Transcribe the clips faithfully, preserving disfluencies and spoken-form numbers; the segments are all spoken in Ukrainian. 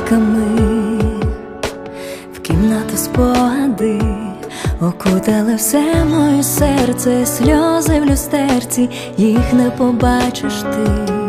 нитками в кімнату спогади, окутали все моє серце, сльози в люстерці, їх не побачиш ти.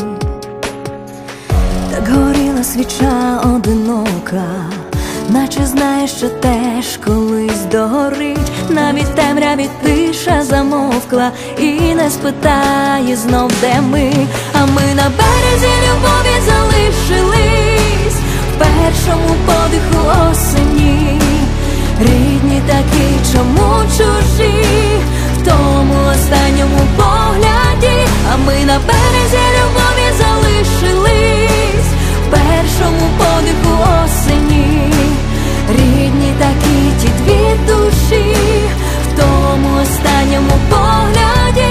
Так горіла свіча одинока, наче знаєш, що теж колись догорить. Навіть в темряві тиша замовкла і не спитає знов, де ми. А ми на березі любові залишились, в першому подиху осені. Рідні такі, чому чужі, в тому останньому погляді. А ми на березі любові залишились, в першому подиху осені. Рідні такі ті дві душі, в тому останньому погляді.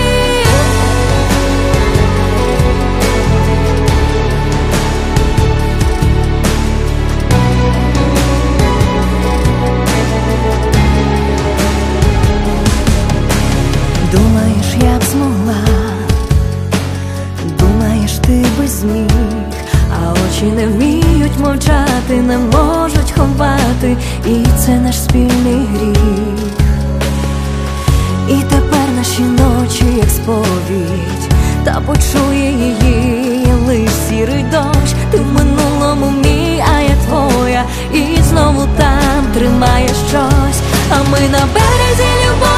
Думаєш, я б змогла, думаєш, ти би зміг, а очі не вміють мовчати, не можуть ховати, і це наш спільний гріх. І тепер наші ночі, як сповідь, та почує її лиш сірий дощ. Ти в минулому мій, а я твоя, і знову там тримаєш щось. А ми на березі любові